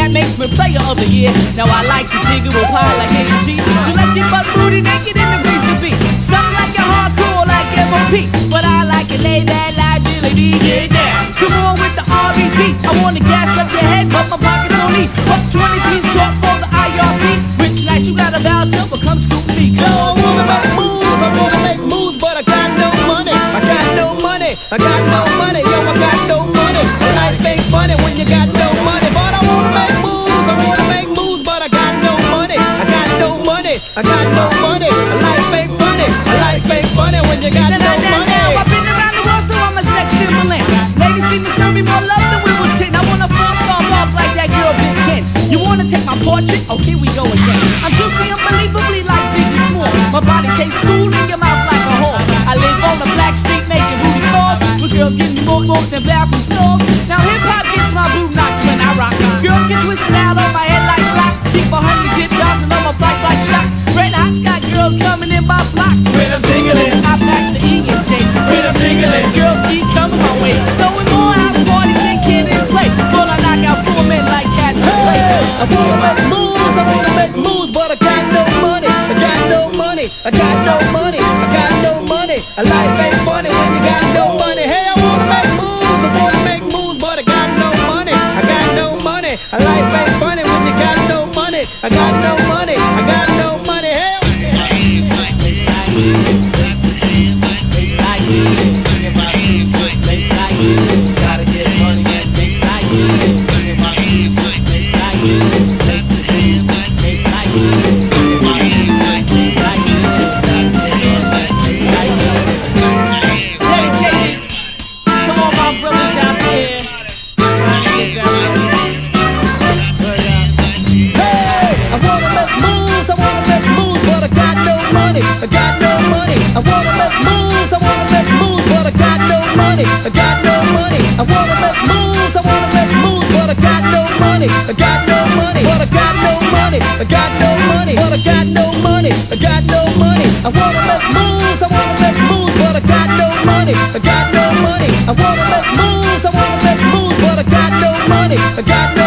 that makes me player of the year. Now I like to jiggle with pie like A&G. So let's get butt booty naked in the place to be. Something like a hardcore like M.O.P. But I like it lay that like Billy D. Get down. Come on with the R.E.P. I want to gas up your head, but my pockets don't need. Up 20 piece short for the IRP. Rich nice, you got a voucher, but come scoop me. Yo, I wanna make moves, I wanna make moves, but I got no money. I got no money, I got no money, yo, I got no money. Life ain't funny when you got no money, but I wanna make moves, but I got no money. I got no money, I got no money. Life ain't funny when you got no money. I've been around the world, so I'm a sex symbol. Ladies seem to show me more love than we will tin. I wanna force off like that girl Big Ken. You wanna take my portrait? Oh, here we go again. I'm juicy, unbelievably like Biggie Small. My body tastes cool in your mouth like a whore. I live on the black street making booty calls, with girls getting more than bathroom stalls. Now hip hop gets my boot knocks when I rock. Girls get twisted out on my head like block. Keep 100 dip bouncing on my flight like shock. Red hot got girls coming in by block. When I'm tingling, I pack the E and J. When I'm tingling, girls keep coming my way. Throwing more house parties than kid and play. Full I knock out 4 men like cats and play. I wanna make moves, but I got no money. I got no money, I got no money, I got no money. Life ain't funny when you got no money. Hey, I wanna make moves, but I got no money. I got no money. Life ain't funny when you got no money. I got no money, I got no money. Hey. Gotta get money and make like Come on, my brothers out there. Hey, I wanna make moves, but I got no money. I got no money. I wanna make moves, but I got no money. I got no money. I wanna make moves, but I got no money. I got no money, but I got no money. I got no money, but I got no money. I got no money. I wanna make moves, but I got no money. I got no money. I wanna make moves, but I got no money. I got no